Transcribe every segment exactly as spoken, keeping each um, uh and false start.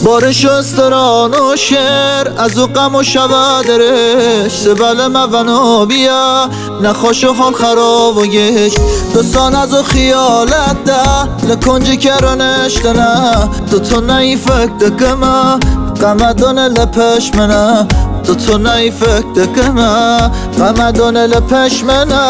بارش و استران و شعر از او غم و شبادرش سبل مونو بیا نخوش و حال خراب و گش دوستان از او خیالت ده لکنجی کرنش دنه تو تو نی فکر دکمه قمدان لپش منه تو تو نی فکر دکمه قمدان لپش منه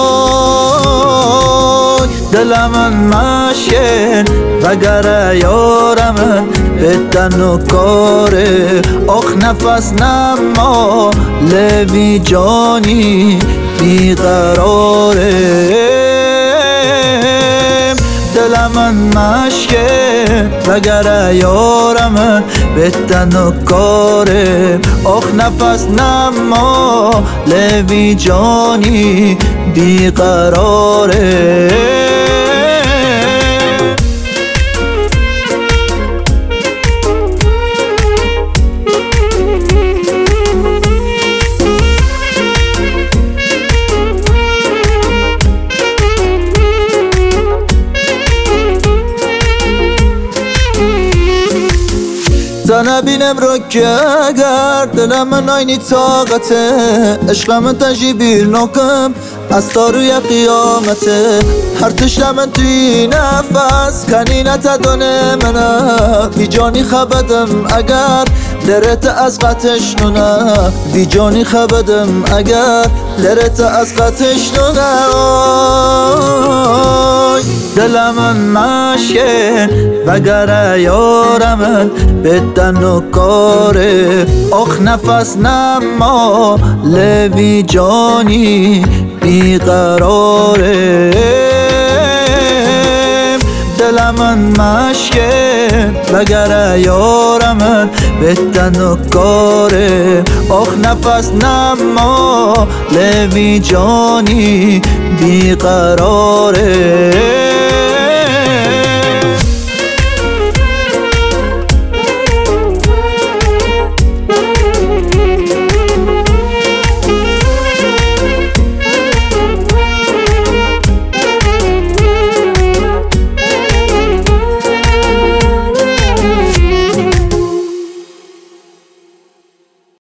دل من مشکن وگر یارمن بدن و کاره آخ نفس نما لبی جانی بیقراره دل من مشکن وگر یارمن بدن و کاره آخ نفس نما لبی جانی بیقراره زنه بینم رو که اگر دلم من آینی طاقته عشقم تجیبیر نکم از تا روی قیامته هر تشت من توی نفس کنینت دانه منه بی جانی خبدم اگر لرت از قطش نونه بی جانی خبدم اگر لرت از قطش نونه دل من مشکن وگر یارمن بدن و کاره آخ نفس نما لبی جانی بیقراره دل من مشکن وگر یارمن بدن و کاره آخ نفس نما لبی جانی بیقراره